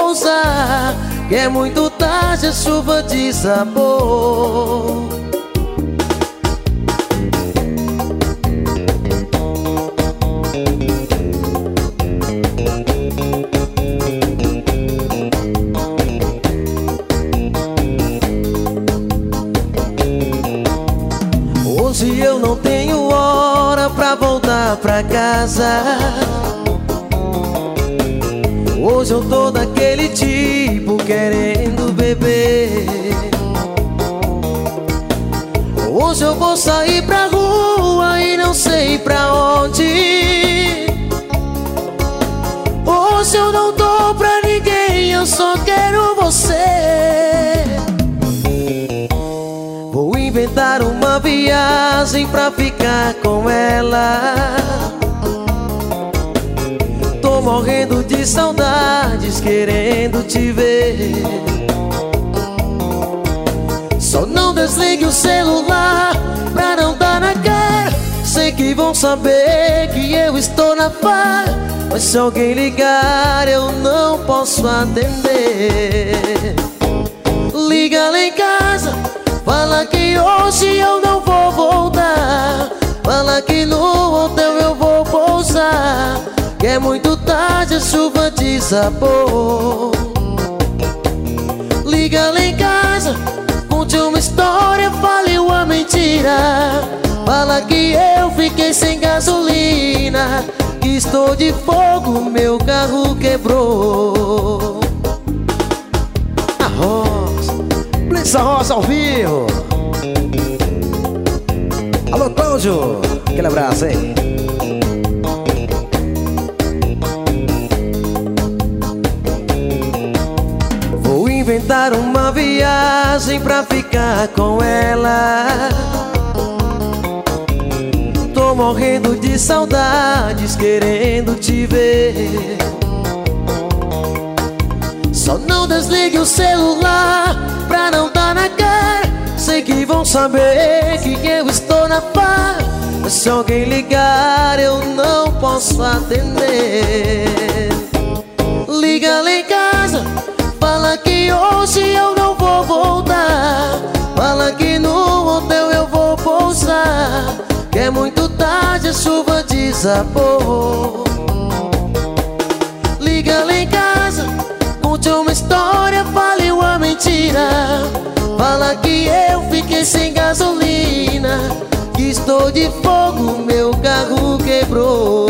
pousar, que é muito tarde, a chuva desabou. Hoje eu não tenho hora pra voltar pra casa. Hoje eu tô daquele tipo querendo beber. Hoje eu vou sair pra rua e não sei pra onde. Hoje eu não tô pra ninguém, eu só quero você. Vou inventar uma viagem pra ficar com ela. Tô morrendo de saudades, querendo te ver. Só não desligue o celular pra não dar na cara. Sei que vão saber que eu estou na farra, mas se alguém ligar eu não posso atender. Liga lá em casa, fala que hoje eu não vou voltar. Fala que no hotel eu vou pousar, que é muito tarde, a chuva desabou. Liga lá em casa, conte uma história, fale uma mentira. Fala que eu fiquei sem gasolina, que estou de fogo, meu carro quebrou. A Rosa, Blitz Rosa ao vivo. Alô, Cláudio, aquele abraço, hein? Vou inventar uma viagem pra ficar com ela. Tô morrendo de saudades, querendo te ver. Só não desligue o celular pra não dar na cara. Sei que vão saber que eu estou na farra, mas se alguém ligar eu não posso atender. Liga lá em casa, fala que hoje eu não vou voltar. Fala que no hotel eu vou pousar, que é muito tarde, a chuva desabou. Liga lá em casa, conte uma história, fale uma mentira. Fala que eu fiquei sem gasolina, que estou de fogo, meu carro quebrou.